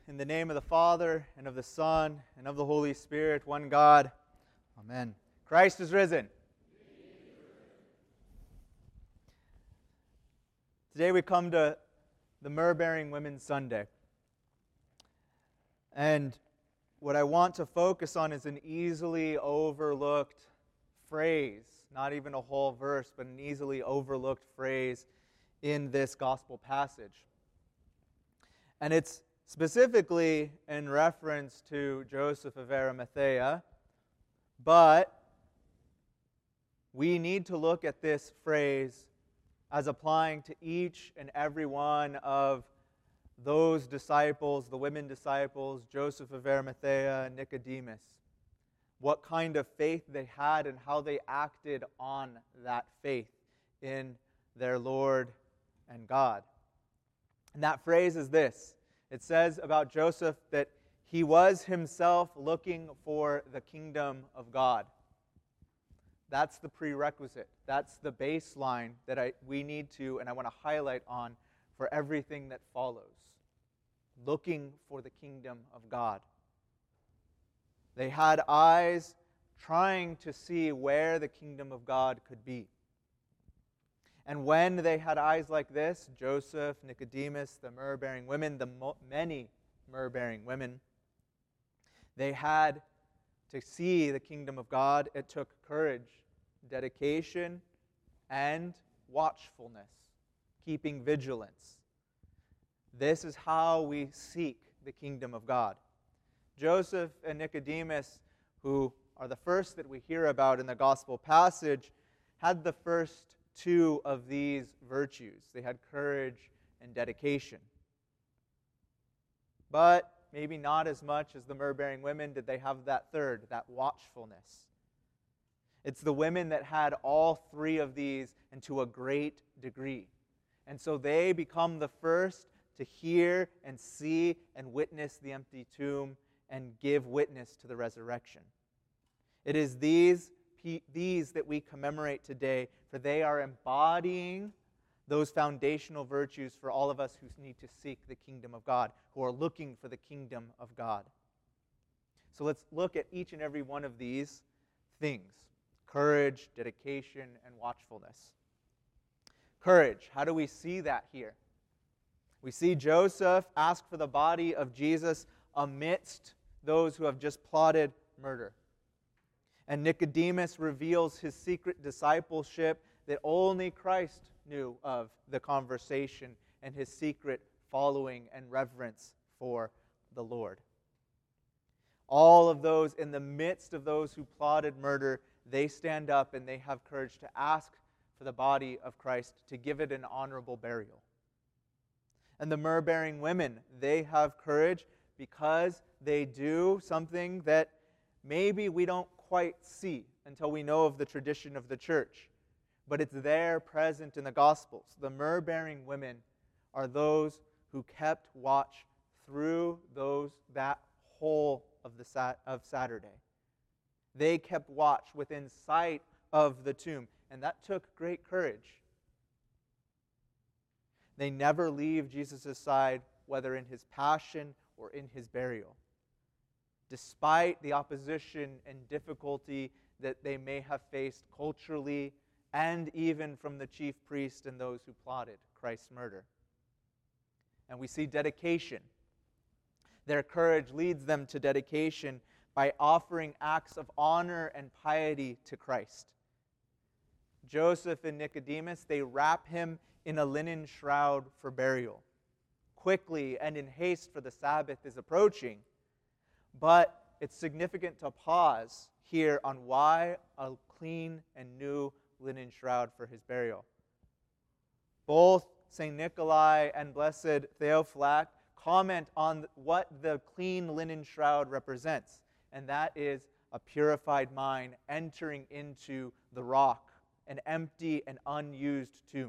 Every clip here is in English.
In the name of the Father, and of the Son, and of the Holy Spirit, one God. Amen. Christ is risen. Today we come to the Myrrh-bearing Women's Sunday. And what I want to focus on is an easily overlooked phrase, not even a whole verse, but an easily overlooked phrase in this gospel passage. And it's specifically in reference to Joseph of Arimathea, but we need to look at this phrase as applying to each and every one of those disciples, the women disciples, Joseph of Arimathea and Nicodemus. What kind of faith they had and how they acted on that faith in their Lord and God. And that phrase is this. It says about Joseph that he was himself looking for the kingdom of God. That's the prerequisite. That's the baseline that we need to, and I want to highlight on for everything that follows. Looking for the kingdom of God. They had eyes trying to see where the kingdom of God could be. And when they had eyes like this, Joseph, Nicodemus, the myrrh-bearing women, many myrrh-bearing women, they had to see the kingdom of God. It took courage, dedication, and watchfulness, keeping vigilance. This is how we seek the kingdom of God. Joseph and Nicodemus, who are the first that we hear about in the gospel passage, had the first two of these virtues. They had courage and dedication. But maybe not as much as the myrrh-bearing women did they have that third, that watchfulness. It's the women that had all three of these and to a great degree. And so they become the first to hear and see and witness the empty tomb and give witness to the resurrection. It is these that we commemorate today, for they are embodying those foundational virtues for all of us who need to seek the kingdom of God, who are looking for the kingdom of God. So let's look at each and every one of these things: courage, dedication, and watchfulness. Courage, how do we see that here? We see Joseph ask for the body of Jesus amidst those who have just plotted murder. And Nicodemus reveals his secret discipleship that only Christ knew of, the conversation and his secret following and reverence for the Lord. All of those, in the midst of those who plotted murder, they stand up and they have courage to ask for the body of Christ, to give it an honorable burial. And the myrrh-bearing women, they have courage because they do something that maybe we don't quite see until we know of the tradition of the church. But it's there present in the Gospels. The myrrh-bearing women are those who kept watch through that whole of Saturday. They kept watch within sight of the tomb, and that took great courage. They never leave Jesus' side, whether in his passion or in his burial, despite the opposition and difficulty that they may have faced culturally and even from the chief priest and those who plotted Christ's murder. And we see dedication. Their courage leads them to dedication by offering acts of honor and piety to Christ. Joseph and Nicodemus, they wrap him in a linen shroud for burial, quickly and in haste, for the Sabbath is approaching. But it's significant to pause here on why a clean and new linen shroud for his burial. Both St. Nikolai and Blessed Theophylact comment on what the clean linen shroud represents, and that is a purified mind entering into the rock, an empty and unused tomb.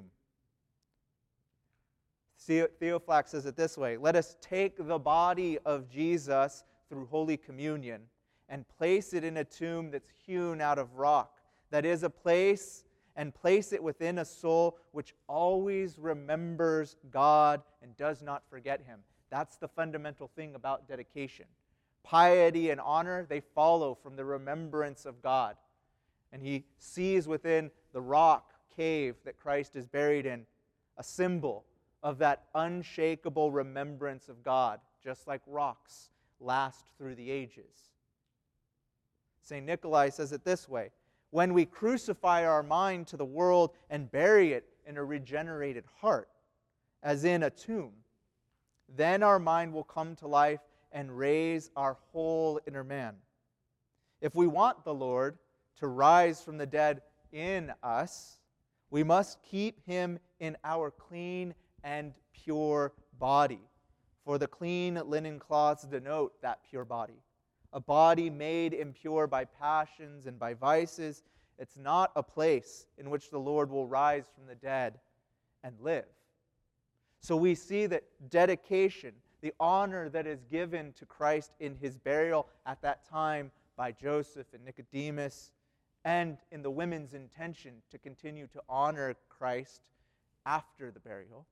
Theophylact says it this way: let us take the body of Jesus through Holy Communion and place it in a tomb that's hewn out of rock, that is a place, and place it within a soul which always remembers God and does not forget Him. That's the fundamental thing about dedication. Piety and honor, they follow from the remembrance of God. And he sees within the rock cave that Christ is buried in a symbol of that unshakable remembrance of God, just like rocks last through the ages. St. Nikolai says it this way: when we crucify our mind to the world and bury it in a regenerated heart, as in a tomb, then our mind will come to life and raise our whole inner man. If we want the Lord to rise from the dead in us, we must keep him in our clean and pure body. For the clean linen cloths denote that pure body. A body made impure by passions and by vices, it's not a place in which the Lord will rise from the dead and live. So we see that dedication, the honor that is given to Christ in his burial at that time by Joseph and Nicodemus, and in the women's intention to continue to honor Christ after the burial,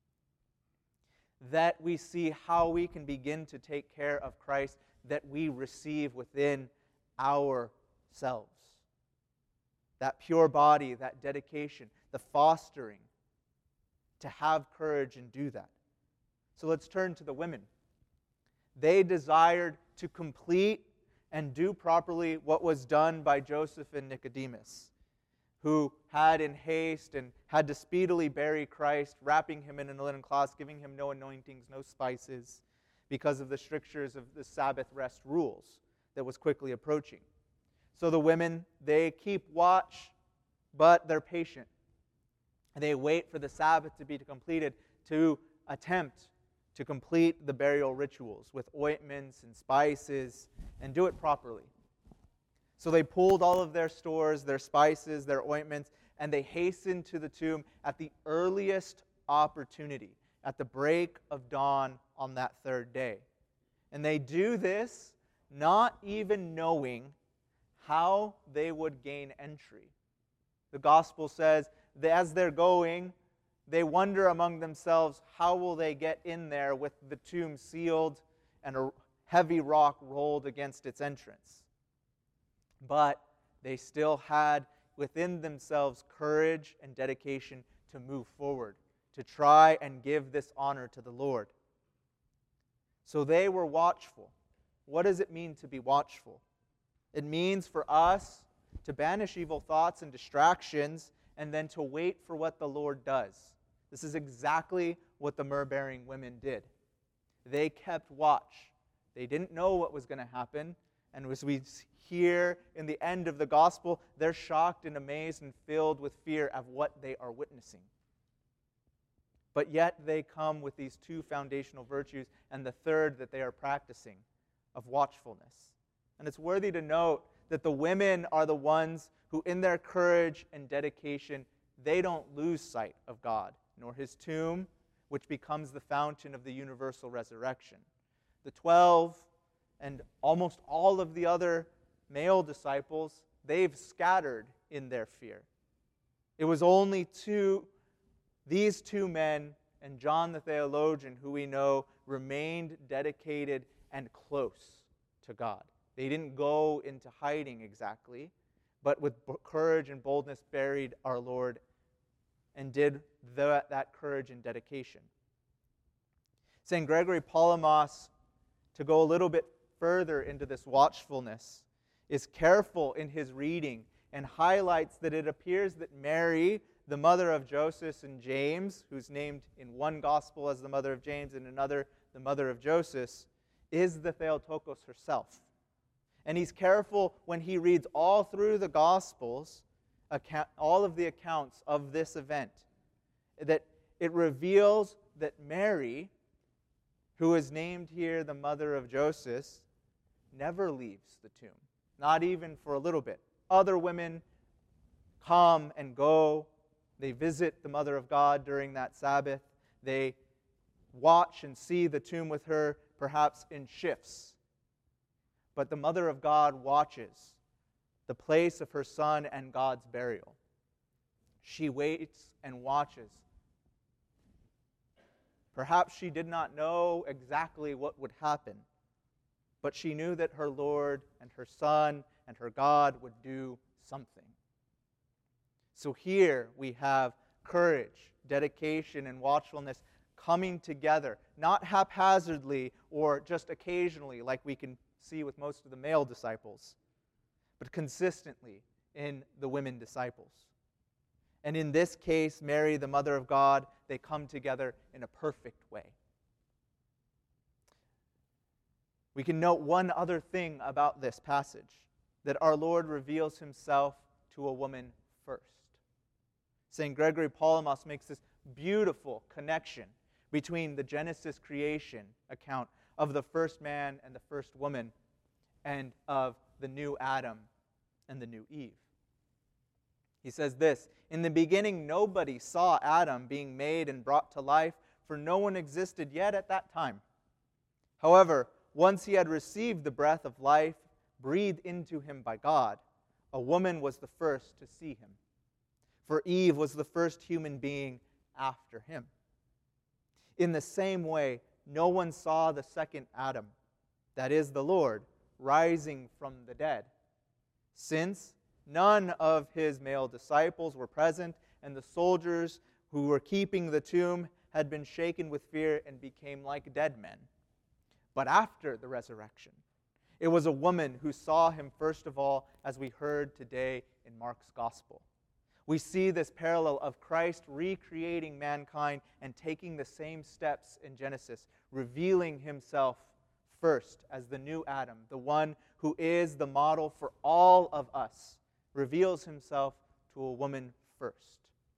that we see how we can begin to take care of Christ that we receive within ourselves. That pure body, that dedication, the fostering to have courage and do that. So let's turn to the women. They desired to complete and do properly what was done by Joseph and Nicodemus, who had in haste and had to speedily bury Christ, wrapping him in a linen cloth, giving him no anointings, no spices, because of the strictures of the Sabbath rest rules that was quickly approaching. So the women, they keep watch, but they're patient. And they wait for the Sabbath to be completed to attempt to complete the burial rituals with ointments and spices and do it properly. So they pulled all of their stores, their spices, their ointments, and they hastened to the tomb at the earliest opportunity, at the break of dawn on that third day. And they do this not even knowing how they would gain entry. The gospel says that as they're going, they wonder among themselves, how will they get in there with the tomb sealed and a heavy rock rolled against its entrance? But they still had within themselves courage and dedication to move forward, to try and give this honor to the Lord. So they were watchful. What does it mean to be watchful? It means for us to banish evil thoughts and distractions and then to wait for what the Lord does. This is exactly what the myrrh-bearing women did. They kept watch. They didn't know what was going to happen. And as we hear in the end of the gospel, they're shocked and amazed and filled with fear of what they are witnessing. But yet they come with these two foundational virtues and the third that they are practicing of watchfulness. And it's worthy to note that the women are the ones who in their courage and dedication, they don't lose sight of God, nor his tomb, which becomes the fountain of the universal resurrection. The 12 and almost all of the other male disciples, they've scattered in their fear. It was only these two men and John the theologian, who we know remained dedicated and close to God. They didn't go into hiding exactly, but with courage and boldness buried our Lord and did that courage and dedication. St. Gregory Palamas, to go a little bit further into this watchfulness, is careful in his reading and highlights that it appears that Mary, the mother of Joseph and James, who's named in one gospel as the mother of James and another the mother of Joseph, is the Theotokos herself. And he's careful when he reads all through the Gospels, all of the accounts of this event, that it reveals that Mary, who is named here the mother of Joseph, never leaves the tomb, not even for a little bit. Other women come and go. They visit the Mother of God during that Sabbath. They watch and see the tomb with her, perhaps in shifts. But the Mother of God watches the place of her Son and God's burial. She waits and watches Perhaps she did not know exactly what would happen, but she knew that her Lord and her Son and her God would do something. So here we have courage, dedication, and watchfulness coming together, not haphazardly or just occasionally like we can see with most of the male disciples, but consistently in the women disciples. And in this case, Mary, the Mother of God, they come together in a perfect way. We can note one other thing about this passage, that our Lord reveals himself to a woman first. St. Gregory Palamas makes this beautiful connection between the Genesis creation account of the first man and the first woman and of the new Adam and the new Eve. He says this, "In the beginning nobody saw Adam being made and brought to life, for no one existed yet at that time. However, once he had received the breath of life breathed into him by God, a woman was the first to see him. For Eve was the first human being after him. In the same way, no one saw the second Adam, that is the Lord, rising from the dead, since none of his male disciples were present, and the soldiers who were keeping the tomb had been shaken with fear and became like dead men. But after the resurrection, it was a woman who saw him first of all, as we heard today in Mark's Gospel. We see this parallel of Christ recreating mankind and taking the same steps in Genesis, revealing himself first as the new Adam, the one who is the model for all of us, reveals himself to a woman first.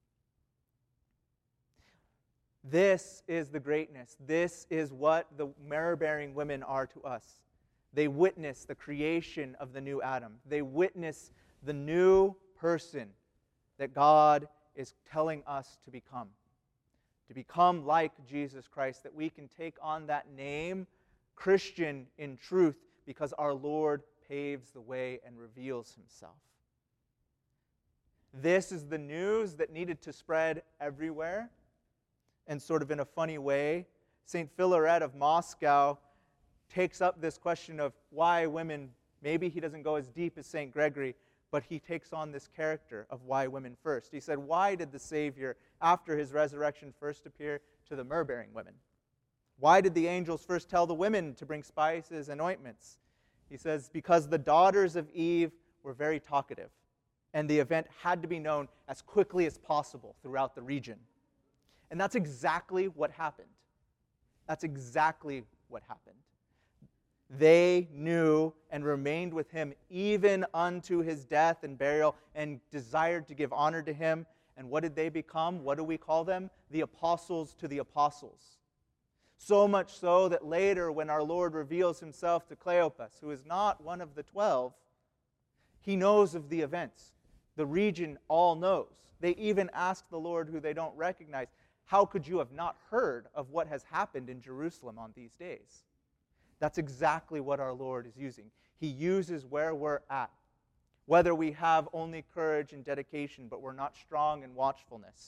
This is the greatness. This is what the myrrh-bearing women are to us. They witness the creation of the new Adam. They witness the new person that God is telling us to become like Jesus Christ, that we can take on that name, Christian in truth, because our Lord paves the way and reveals himself. This is the news that needed to spread everywhere. And sort of in a funny way, St. Philaret of Moscow takes up this question of why women. Maybe he doesn't go as deep as St. Gregory, but he takes on this character of why women first. He said, why did the Savior, after his resurrection, first appear to the myrrh-bearing women? Why did the angels first tell the women to bring spices and ointments? He says, because the daughters of Eve were very talkative, and the event had to be known as quickly as possible throughout the region. And that's exactly what happened. That's exactly what happened. They knew and remained with him even unto his death and burial and desired to give honor to him. And what did they become? What do we call them? The apostles to the apostles. So much so that later when our Lord reveals himself to Cleopas, who is not one of the 12, he knows of the events. The region all knows. They even ask the Lord, who they don't recognize, how could you have not heard of what has happened in Jerusalem on these days? That's exactly what our Lord is using. He uses where we're at. Whether we have only courage and dedication, but we're not strong in watchfulness.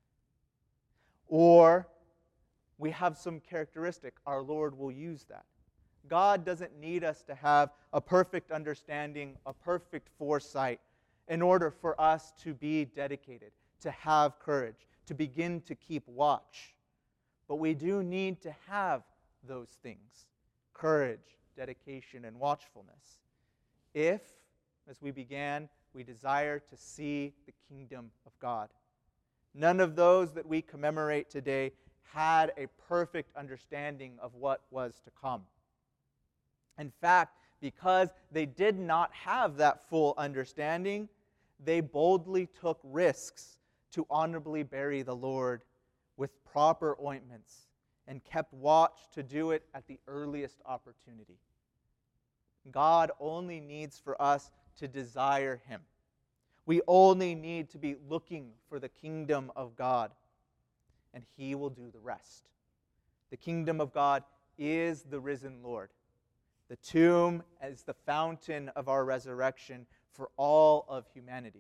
Or we have some characteristic, our Lord will use that. God doesn't need us to have a perfect understanding, a perfect foresight, in order for us to be dedicated, to have courage, to begin to keep watch. But we do need to have those things: courage, dedication, and watchfulness. If, as we began, we desire to see the kingdom of God. None of those that we commemorate today had a perfect understanding of what was to come. In fact, because they did not have that full understanding, they boldly took risks to honorably bury the Lord with proper ointments and kept watch to do it at the earliest opportunity. God only needs for us to desire him. We only need to be looking for the kingdom of God, and he will do the rest. The kingdom of God is the risen Lord. The tomb is the fountain of our resurrection for all of humanity.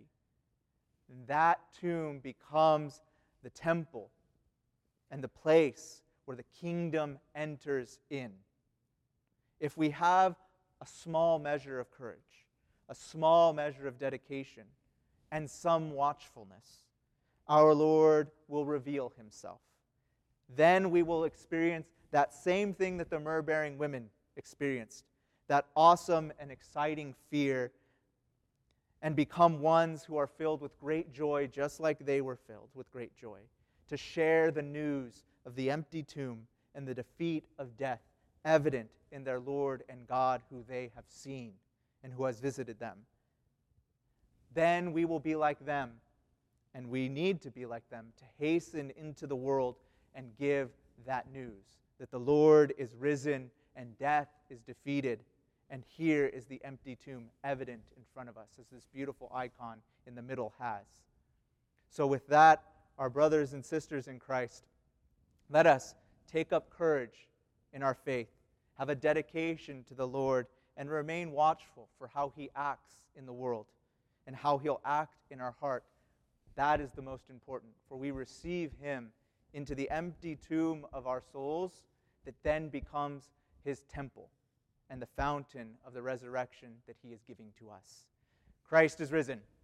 And that tomb becomes the temple and the place where the kingdom enters in. If we have a small measure of courage, a small measure of dedication, and some watchfulness, our Lord will reveal himself. Then we will experience that same thing that the myrrh-bearing women experienced, that awesome and exciting fear, and become ones who are filled with great joy, just like they were filled with great joy, to share the news of the empty tomb and the defeat of death, evident in their Lord and God who they have seen and who has visited them. Then we will be like them, and we need to be like them to hasten into the world and give that news, that the Lord is risen and death is defeated. And here is the empty tomb evident in front of us, as this beautiful icon in the middle has. So with that, our brothers and sisters in Christ, let us take up courage in our faith, have a dedication to the Lord, and remain watchful for how he acts in the world and how he'll act in our heart. That is the most important, for we receive him into the empty tomb of our souls that then becomes his temple and the fountain of the resurrection that he is giving to us. Christ is risen.